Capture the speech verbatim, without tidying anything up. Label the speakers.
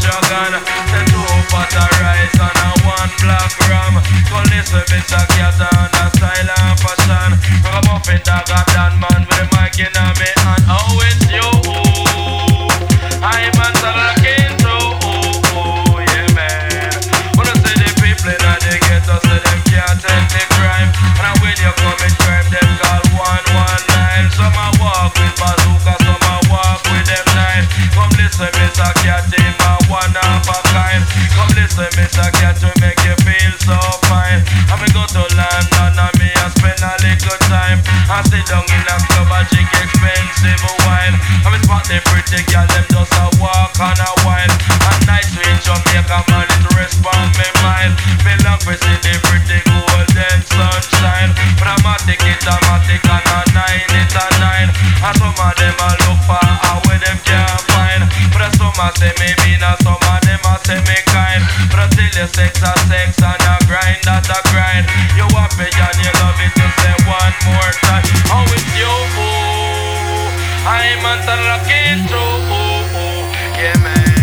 Speaker 1: dragon. The two pot of rice and a one black ram. So listen, Mister Cat on a style and fashion. Come up in dog a Dan man with the mic in a me hand. Oh, it's you. I'm a talking through, yeah man. Wanna see the people in the ghetto, so them can't take the crime. And when you commit crime, them call one one nine. Some a walk with bazooka, some a walk with them nine. Come listen, Mister Cat, in my one of a kind. Come listen, Mister Cat, to make you feel so fine. I'm go to London and me I spend a little time. I sit down in a club and drink expensive wine. I'm spot the pretty girl, them just a walk on a while. A night in Jamaica, man, it respond me mind. Me long for see the pretty golden sunshine. But I'm a ticket, I'm a ticket, and a nine, it's a nine. And some of them a look for how where them can't find. But some a say me mean, and some of them a say me kind. But I tell you sex a sex and a grind that a grind. You happy and you love it, you say one more time. How it's you, I'm on the rocket through, yeah man.